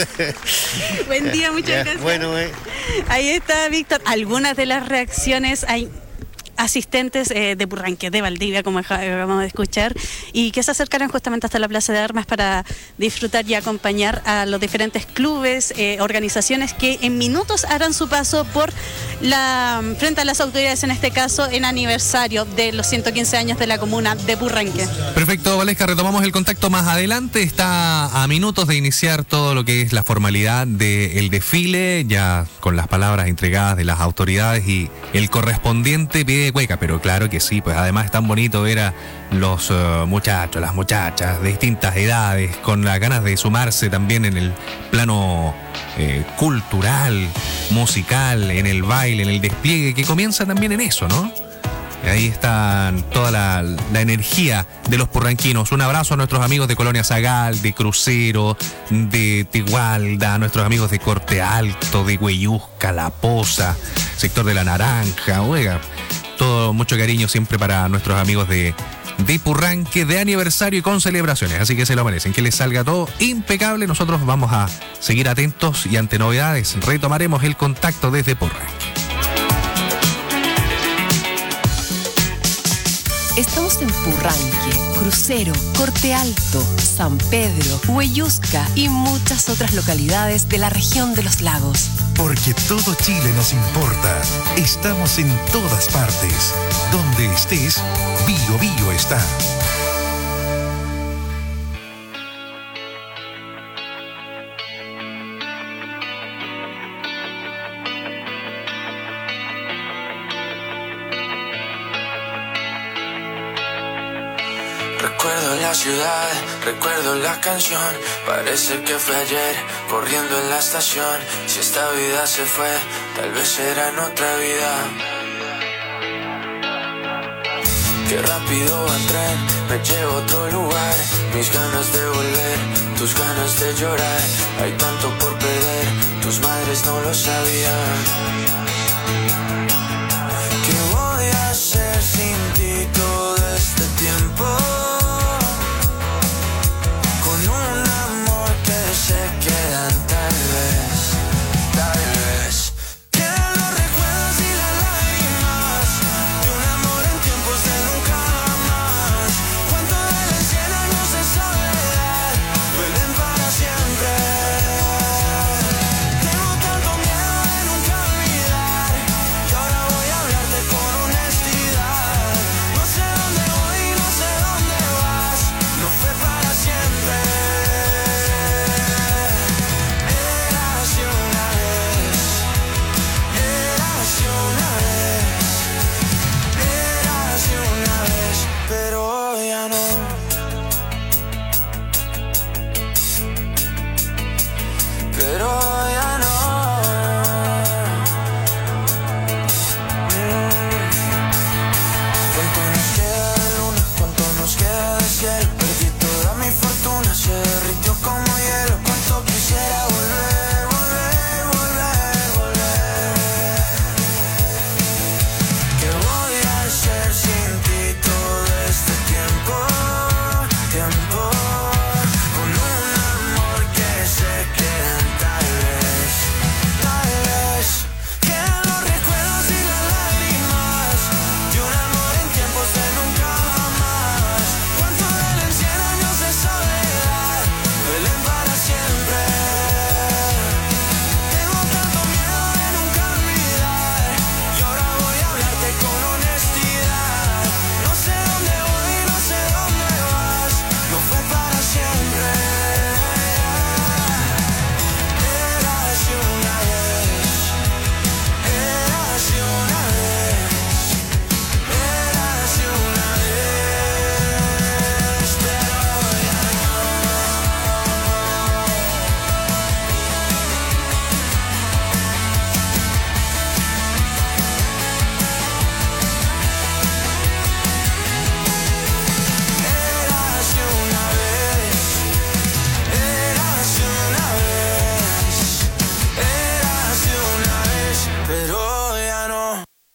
Buen día, muchas gracias. Bueno, Ahí está Víctor. Algunas de las reacciones, hay asistentes de Purranque, de Valdivia, como acabamos de escuchar, y que se acercaron justamente hasta la Plaza de Armas para disfrutar y acompañar a los diferentes clubes, organizaciones que en minutos harán su paso por frente a las autoridades, en este caso en aniversario de los 115 años de la comuna de Purranque. Perfecto, Valesca, retomamos el contacto más adelante. Está a minutos de iniciar todo lo que es la formalidad del desfile, ya con las palabras entregadas de las autoridades y el correspondiente pie de cueca, pero claro que sí, pues además es tan bonito ver a los muchachos, las muchachas de distintas edades, con las ganas de sumarse también en el plano cultural, musical, en el baile, en el despliegue, que comienza también en eso, ¿no? Ahí está toda la energía de los purranquinos. Un abrazo a nuestros amigos de Colonia Zagal, de Crucero, de Tigualda, a nuestros amigos de Corte Alto, de Güeyusca, La Poza, sector de La Naranja. Oiga, todo mucho cariño siempre para nuestros amigos de Purranque, de aniversario y con celebraciones. Así que se lo merecen, que les salga todo impecable. Nosotros vamos a seguir atentos y ante novedades retomaremos el contacto desde Purranque. Estamos en Purranque, Crucero, Corte Alto, San Pedro, Huellusca y muchas otras localidades de la región de los lagos. Porque todo Chile nos importa. Estamos en todas partes. Donde estés, Bio Bio está. Recuerdo la ciudad, recuerdo la canción. Parece que fue ayer, corriendo en la estación. Si esta vida se fue, tal vez será en otra vida. Qué rápido va el tren, me lleva a otro lugar. Mis ganas de volver, tus ganas de llorar. Hay tanto por perder, tus madres no lo sabían. ¿Qué voy a hacer sin ti todo este tiempo? Se quedan tal vez. Quedan los recuerdos y las lágrimas de un amor en tiempos de nunca más. Cuánto duelen 100 años de soledad, duelen para siempre. Tengo tanto miedo de nunca olvidar, y ahora voy a hablarte con honestidad. No sé dónde voy, no sé dónde vas, no fue para siempre. Pero ya no. Pero ya no. ¿Cuánto nos queda de luna? ¿Cuánto nos queda de cielo? Perdí toda mi fortuna, se derritió como hielo. Cuánto quisiera volver, volver, volver, volver. ¿Qué voy a hacer sin ti todo este tiempo? Tiempo con un amor que se queda tal vez, tal vez. Quedan los recuerdos y las lágrimas de un amor en tiempos de nunca más. Cuánto duelen 100 años de soledad, duelen para siempre. Tengo tanto miedo de nunca olvidar, y ahora voy a hablarte con honestidad. No sé dónde voy, no sé dónde vas, no fue para siempre. Érase una vez, érase una vez, érase una vez, pero ya no. Érase una vez, érase una vez, érase una vez, pero ya no.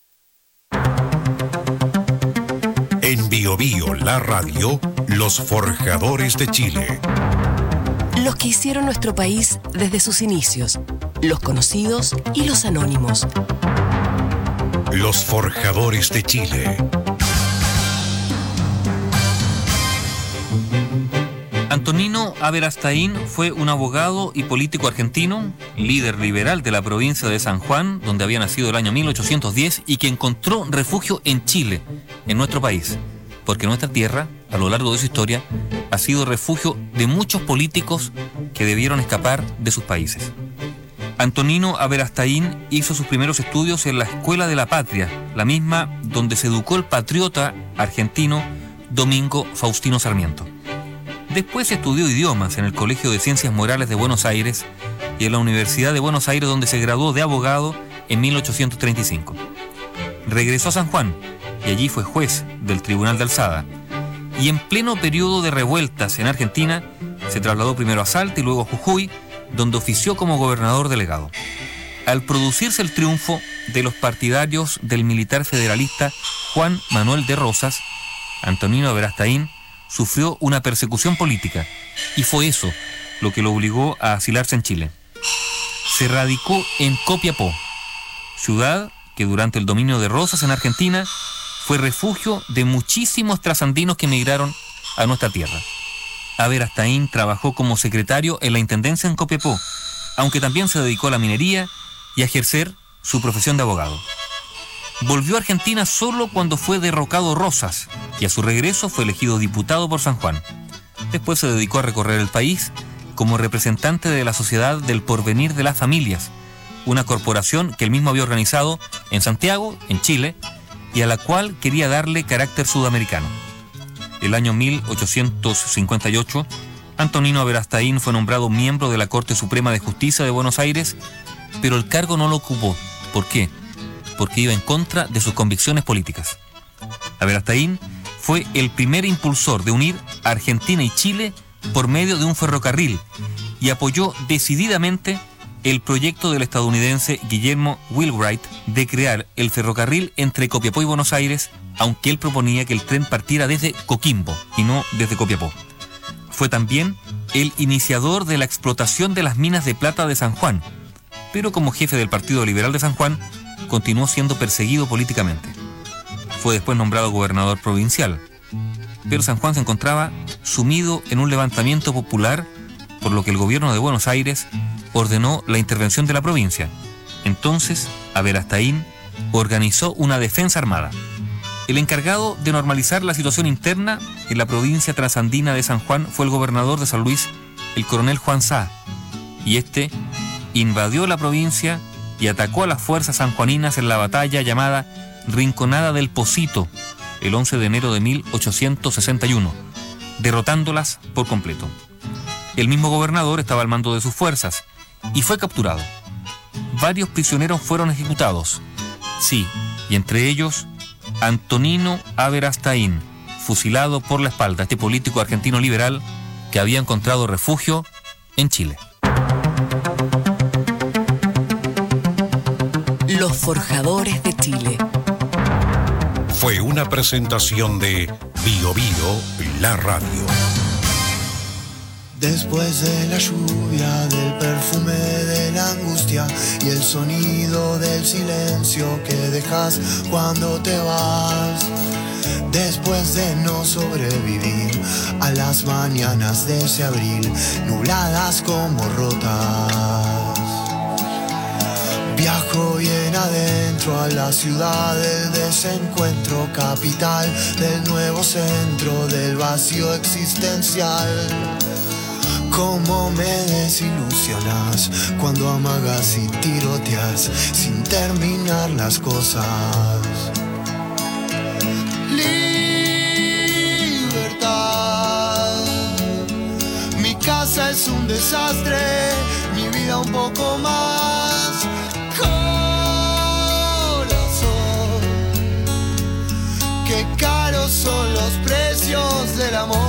En Bio Bio, la radio, los forjadores de Chile. Los que hicieron nuestro país desde sus inicios, los conocidos y los anónimos. Los forjadores de Chile. Antonino Aberastain fue un abogado y político argentino, líder liberal de la provincia de San Juan, donde había nacido el año 1810 y que encontró refugio en Chile, en nuestro país, porque nuestra tierra, a lo largo de su historia, ha sido refugio de muchos políticos que debieron escapar de sus países. Antonino Aberastain hizo sus primeros estudios en la Escuela de la Patria, la misma donde se educó el patriota argentino Domingo Faustino Sarmiento. Después estudió idiomas en el Colegio de Ciencias Morales de Buenos Aires y en la Universidad de Buenos Aires, donde se graduó de abogado en 1835. Regresó a San Juan y allí fue juez del Tribunal de Alzada. Y en pleno periodo de revueltas en Argentina, se trasladó primero a Salta y luego a Jujuy, donde ofició como gobernador delegado. Al producirse el triunfo de los partidarios del militar federalista Juan Manuel de Rosas, Antonino Aberastain sufrió una persecución política, y fue eso lo que lo obligó a asilarse en Chile. Se radicó en Copiapó, ciudad que durante el dominio de Rosas en Argentina fue refugio de muchísimos trasandinos que emigraron a nuestra tierra. Averastain trabajó como secretario en la intendencia en Copiapó, aunque también se dedicó a la minería y a ejercer su profesión de abogado. Volvió a Argentina solo cuando fue derrocado Rosas y a su regreso fue elegido diputado por San Juan. Después se dedicó a recorrer el país como representante de la Sociedad del Porvenir de las Familias, una corporación que él mismo había organizado en Santiago, en Chile, y a la cual quería darle carácter sudamericano. El año 1858, Antonino Averastain fue nombrado miembro de la Corte Suprema de Justicia de Buenos Aires, pero el cargo no lo ocupó. ¿Por qué? Porque iba en contra de sus convicciones políticas. Averastain fue el primer impulsor de unir a Argentina y Chile por medio de un ferrocarril y apoyó decididamente el proyecto del estadounidense Guillermo Wheelwright de crear el ferrocarril entre Copiapó y Buenos Aires, aunque él proponía que el tren partiera desde Coquimbo y no desde Copiapó. Fue también el iniciador de la explotación de las minas de plata de San Juan, pero como jefe del Partido Liberal de San Juan, continuó siendo perseguido políticamente. Fue después nombrado gobernador provincial, pero San Juan se encontraba sumido en un levantamiento popular, por lo que el gobierno de Buenos Aires ordenó la intervención de la provincia. Entonces, Averastain organizó una defensa armada. El encargado de normalizar la situación interna en la provincia trasandina de San Juan fue el gobernador de San Luis, el coronel Juan Sá, y este invadió la provincia y atacó a las fuerzas sanjuaninas en la batalla llamada Rinconada del Pocito, el 11 de enero de 1861, derrotándolas por completo. El mismo gobernador estaba al mando de sus fuerzas y fue capturado. Varios prisioneros fueron ejecutados. Sí, y entre ellos Antonino Averastain, fusilado por la espalda, este político argentino liberal que había encontrado refugio en Chile. Los Forjadores de Chile. Fue una presentación de Bio Bio, la radio. Después de la lluvia, del perfume de la angustia y el sonido del silencio que dejas cuando te vas. Después de no sobrevivir a las mañanas de ese abril, nubladas como rotas. Viajo bien adentro a la ciudad del desencuentro, capital del nuevo centro del vacío existencial. Cómo me desilusionas cuando amagas y tiroteas sin terminar las cosas. Libertad. Mi casa es un desastre, mi vida un poco más. Corazón, qué caros son los precios del amor.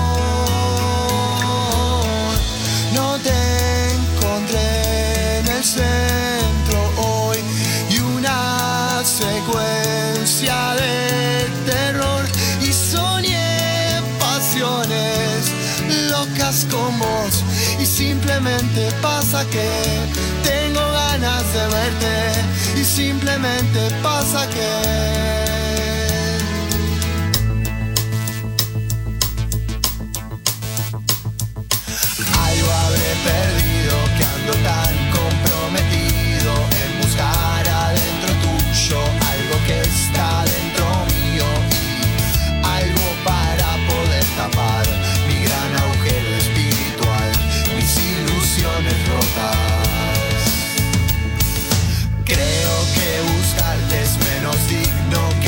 No te encontré en el centro hoy y una secuencia de terror y soñé pasiones locas con vos y simplemente pasa que tengo ganas de verte y simplemente pasa que perdido, que ando tan comprometido en buscar adentro tuyo algo que está dentro mío y algo para poder tapar mi gran agujero espiritual, mis ilusiones rotas. Creo que buscarte es menos digno que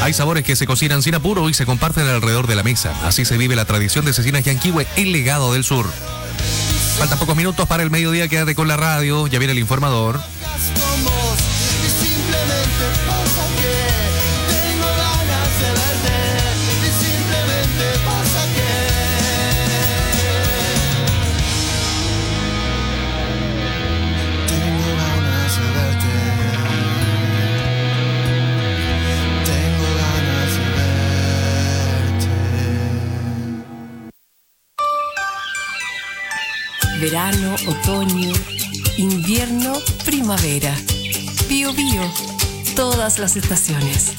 Hay sabores que se cocinan sin apuro y se comparten alrededor de la mesa. Así se vive la tradición de Cecinas Yanquihue, el legado del sur. Faltan pocos minutos para el mediodía, quédate con la radio, ya viene el informador. Verano, otoño, invierno, primavera. Bio Bio, todas las estaciones.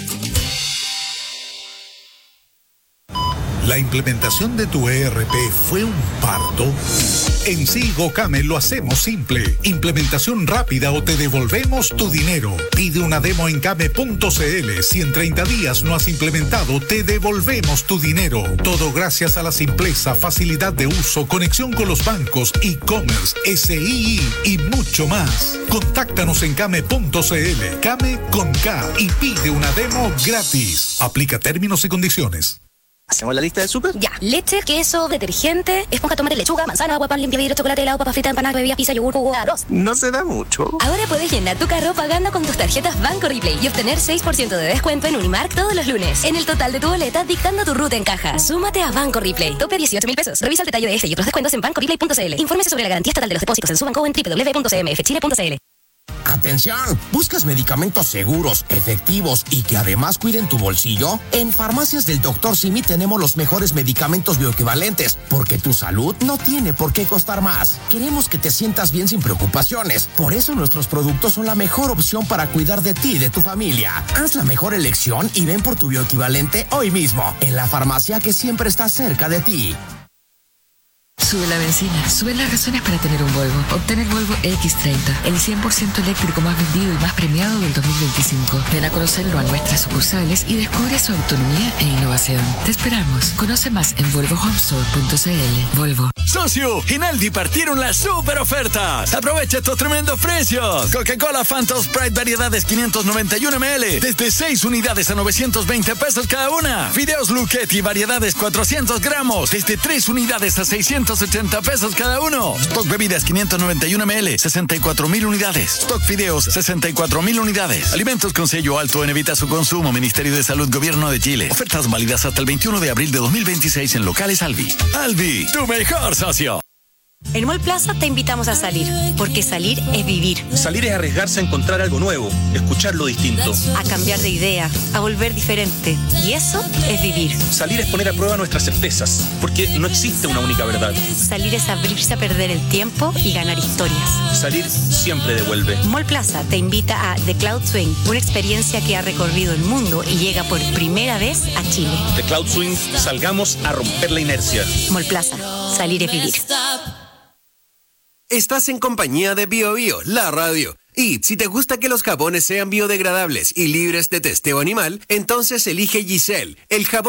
¿La implementación de tu ERP fue un parto? En Silgocame lo hacemos simple. Implementación rápida o te devolvemos tu dinero. Pide una demo en came.cl. Si en 30 días no has implementado, te devolvemos tu dinero. Todo gracias a la simpleza, facilidad de uso, conexión con los bancos, e-commerce, SII y mucho más. Contáctanos en came.cl. Came con K y pide una demo gratis. Aplica términos y condiciones. ¿Hacemos la lista del súper? Ya. Leche, queso, detergente, esponja, tomate, lechuga, manzana, agua, pan, limpia vidrio, chocolate, helado, papa frita, empanadas, bebidas, pizza, yogur, jugo, arroz. No se da mucho. Ahora puedes llenar tu carro pagando con tus tarjetas Banco Replay y obtener 6% de descuento en Unimark todos los lunes. En el total de tu boleta, dictando tu ruta en caja. Súmate a Banco Replay. Tope 18.000 pesos. Revisa el detalle de este y otros descuentos en bancoreplay.cl. Infórmese sobre la garantía estatal de los depósitos en su banco o en www.cmfchile.cl. ¡Atención! ¿Buscas medicamentos seguros, efectivos y que además cuiden tu bolsillo? En Farmacias del Dr. Simi tenemos los mejores medicamentos bioequivalentes, porque tu salud no tiene por qué costar más. Queremos que te sientas bien sin preocupaciones. Por eso nuestros productos son la mejor opción para cuidar de ti y de tu familia. Haz la mejor elección y ven por tu bioequivalente hoy mismo, en la farmacia que siempre está cerca de ti. Sube la benzina, sube las razones para tener un Volvo. Obtén el Volvo X30, el 100% eléctrico más vendido y más premiado del 2025. Ven a conocerlo a nuestras sucursales y descubre su autonomía e innovación. Te esperamos. Conoce más en volvohomestore.cl. Volvo. Socio, en Aldi partieron las super ofertas. Aprovecha estos tremendos precios. Coca-Cola Fanta Sprite variedades 591 ml desde 6 unidades a 920 pesos cada una. Fideos Luchetti variedades 400 gramos desde 3 unidades a 680 pesos cada uno. Stock bebidas 591 ml, 64.000 unidades. Stock fideos, 64.000 unidades. Alimentos con sello alto en evita su consumo. Ministerio de Salud, Gobierno de Chile. Ofertas válidas hasta el 21 de abril de 2026 en locales Alvi. Alvi, tu mejor socio. En Mall Plaza te invitamos a salir, porque salir es vivir. Salir es arriesgarse a encontrar algo nuevo, escuchar lo distinto. A cambiar de idea, a volver diferente. Y eso es vivir. Salir es poner a prueba nuestras certezas, porque no existe una única verdad. Salir es abrirse a perder el tiempo y ganar historias. Salir siempre devuelve. Mall Plaza te invita a The Cloud Swing, una experiencia que ha recorrido el mundo y llega por primera vez a Chile. The Cloud Swing, salgamos a romper la inercia. Mall Plaza, salir es vivir. Estás en compañía de Bio Bio, la radio. Y si te gusta que los jabones sean biodegradables y libres de testeo animal, entonces elige Giselle, el jabón